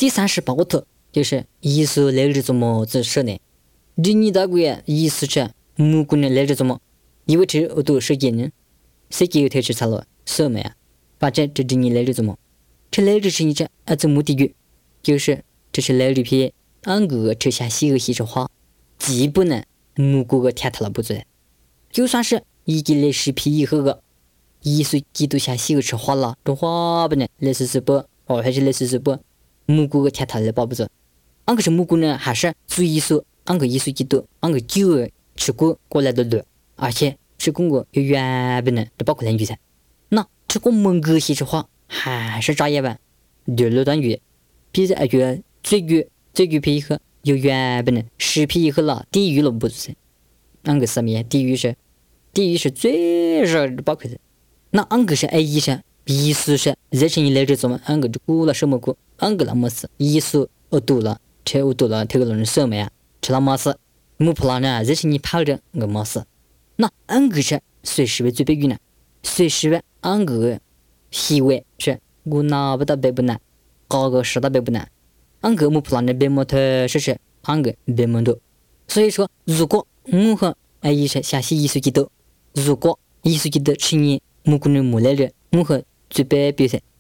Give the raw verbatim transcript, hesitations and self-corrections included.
第三十八条就是艺术来日怎么子说呢？这你大概意思是木工人来日怎么？因为这我都是艺人，谁给他去查了什么呀？反正这这你来日怎么？这来日是你这啊怎么的语？就是这是来日片，俺个这下写个写着话，基本呢木工个天他了不做，就算是一个来视频以后个，艺术基督下写个吃话了，这话不呢来试试不？哦还是来试试不？木工个天他来包不做，俺个是木工呢还是做艺术？俺个艺术基督，俺个酒吃过过来的路，而且是公个有原本的，这包括人语噻。那这个蒙个写着话还是扎眼吧？对了段语，比如句最句最句片以后有原本的，视频以后了地狱了不是？俺个什么呀？地狱是地狱是最热的包括的。那俺个是爱医生，艺术是热情来着怎么？俺个就过了什么过？俺个那么是艺术我读了，这我读了，这个人什么呀？吃了么事？木普拉呢？热情你跑着我么事？那俺个是随时为最悲剧呢？随时为俺个行为是我拿不到背不难，搞个实到背不难。俺个木普拉呢背木头是是俺个背木头。所以说，如果我和爱医生相信艺术基督，如果艺术基督是你木工人木来人，我和最悲表现